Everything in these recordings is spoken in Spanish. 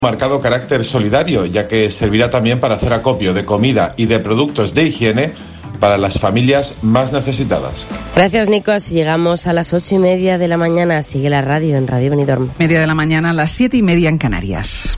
marcado carácter solidario, ya que servirá también para hacer acopio de comida y de productos de higiene para las familias más necesitadas. Gracias, Nico. Así llegamos a las 8:30 de la mañana. Sigue la radio en Radio Benidorm. Media de la mañana, a las 7:30 en Canarias.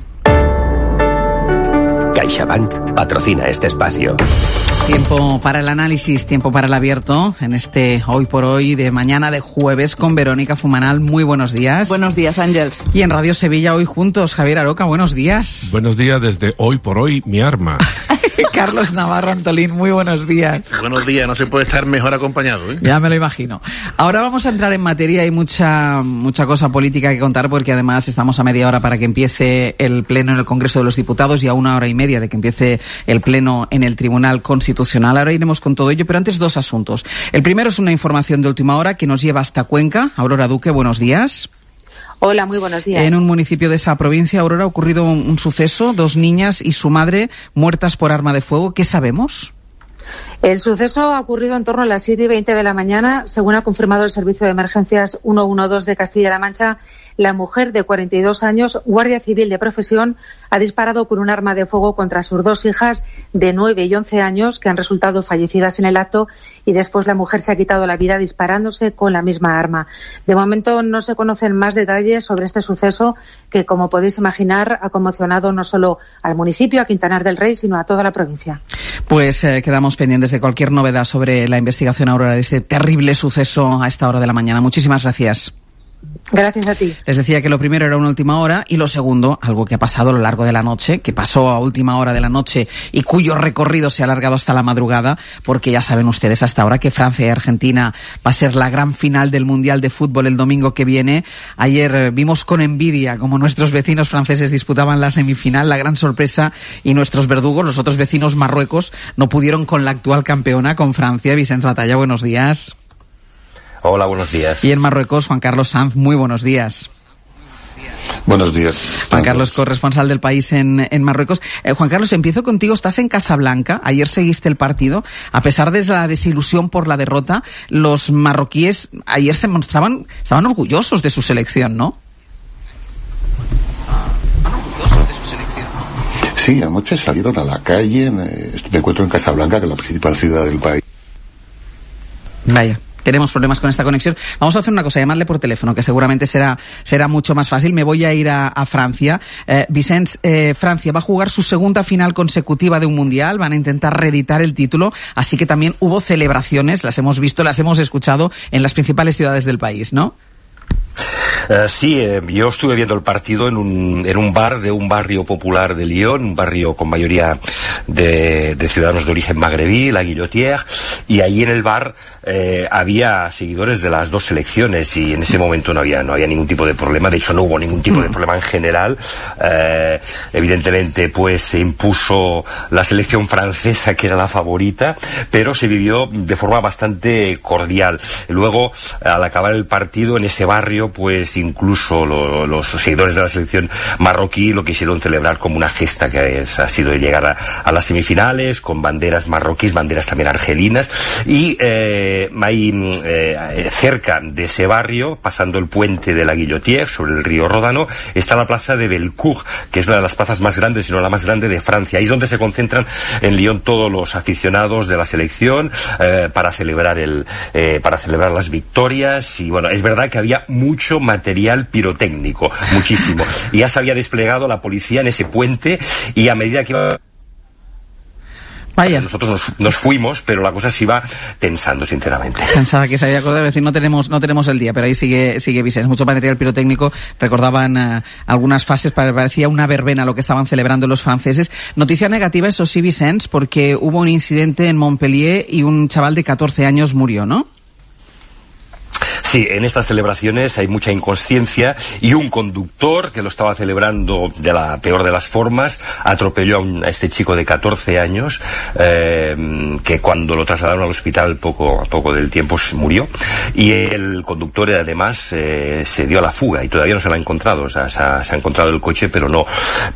CaixaBank patrocina este espacio. Tiempo para el análisis, tiempo para el abierto en este Hoy por Hoy de mañana de jueves con Verónica Fumanal. Muy buenos días. Buenos días, Ángels. Y en Radio Sevilla hoy juntos, Javier Aroca, buenos días. Buenos días desde Hoy por Hoy, mi arma. Carlos Navarro Antolín, muy buenos días. Buenos días, no se puede estar mejor acompañado, ¿eh? Ya me lo imagino. Ahora vamos a entrar en materia, hay mucha cosa política que contar porque además estamos a media hora para que empiece el pleno en el Congreso de los Diputados y a 1 hora y media de que empiece el pleno en el Tribunal Constitucional. Ahora iremos con todo ello, pero antes dos asuntos. El primero es una información de última hora que nos lleva hasta Cuenca. Aurora Duque, buenos días. Hola, muy buenos días. En un municipio de esa provincia, Aurora, ha ocurrido un suceso, 2 niñas y su madre muertas por arma de fuego. ¿Qué sabemos? El suceso ha ocurrido en torno a las 7:20 de la mañana. Según ha confirmado el Servicio de Emergencias 112 de Castilla-La Mancha, la mujer de 42 años, guardia civil de profesión, ha disparado con un arma de fuego contra sus 2 hijas de 9 y 11 años que han resultado fallecidas en el acto y después la mujer se ha quitado la vida disparándose con la misma arma. De momento no se conocen más detalles sobre este suceso que, como podéis imaginar, ha conmocionado no solo al municipio, a Quintanar del Rey, sino a toda la provincia. Pues quedamos pendientes de cualquier novedad sobre la investigación, Aurora, de este terrible suceso a esta hora de la mañana. Muchísimas gracias. Gracias a ti. Les decía que lo primero era una última hora y lo segundo, algo que ha pasado a lo largo de la noche, que pasó a última hora de la noche y cuyo recorrido se ha alargado hasta la madrugada, porque ya saben ustedes hasta ahora que Francia y Argentina va a ser la gran final del Mundial de Fútbol el domingo que viene. Ayer vimos con envidia como nuestros vecinos franceses disputaban la semifinal, la gran sorpresa, y nuestros verdugos, los otros vecinos Marruecos, no pudieron con la actual campeona, con Francia. Vicens Batalla, buenos días. Hola, buenos días. Y en Marruecos, Juan Carlos Sanz, muy buenos días. Buenos días. Juan Carlos, corresponsal del País en Marruecos. Juan Carlos, empiezo contigo. Estás en Casablanca. Ayer seguiste el partido. A pesar de la desilusión por la derrota, los marroquíes ayer estaban orgullosos de su selección, ¿no? Sí, anoche salieron a la calle. Me encuentro en Casablanca, que es la principal ciudad del país. Vaya. Tenemos problemas con esta conexión. Vamos a hacer una cosa, llamarle por teléfono, que seguramente será mucho más fácil. Me voy a ir a Francia. Vicens, Francia va a jugar su segunda final consecutiva de un mundial. Van a intentar reeditar el título. Así que también hubo celebraciones. Las hemos visto, las hemos escuchado en las principales ciudades del país, ¿no? Sí, yo estuve viendo el partido en un bar de un barrio popular de Lyon, un barrio con mayoría de ciudadanos de origen magrebí, la Guillotière, y allí en el bar había seguidores de las dos selecciones y en ese momento no había ningún tipo de problema. De hecho, no hubo ningún tipo de problema en general. Evidentemente, pues se impuso la selección francesa, que era la favorita, pero se vivió de forma bastante cordial. Luego, al acabar el partido en ese barrio, pues incluso los seguidores de la selección marroquí lo quisieron celebrar como una gesta que ha sido llegar a las semifinales con banderas marroquíes, banderas también argelinas, y ahí cerca de ese barrio, pasando el puente de la Guillotière sobre el río Ródano, está la plaza de Bellecour, que es una de las plazas más grandes, si no la más grande de Francia. Ahí es donde se concentran en Lyon todos los aficionados de la selección para celebrar las victorias. Y bueno, es verdad que había mucho material pirotécnico, muchísimo, y ya se había desplegado la policía en ese puente, y a medida que iba... Vaya. Nosotros nos fuimos, pero la cosa se iba tensando, sinceramente. Pensaba que se había acordado de decir, no tenemos el día, pero ahí sigue Vicens. Mucho material pirotécnico. Recordaban algunas fases, parecía una verbena lo que estaban celebrando los franceses. Noticia negativa, eso sí, Vicens, porque hubo un incidente en Montpellier y un chaval de 14 años murió, ¿no? Sí, en estas celebraciones hay mucha inconsciencia y un conductor que lo estaba celebrando de la peor de las formas atropelló a este chico de 14 años que cuando lo trasladaron al hospital poco del tiempo murió, y el conductor además se dio a la fuga y todavía no se lo ha encontrado. O sea, se ha encontrado el coche pero no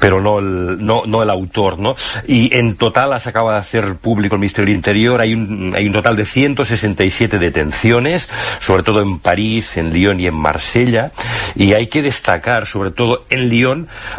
el autor, ¿no? Y en total se acaba de hacer público el Ministerio del Interior, hay un total de 167 detenciones, sobre todo en París, en Lyon y en Marsella, y hay que destacar sobre todo en Lyon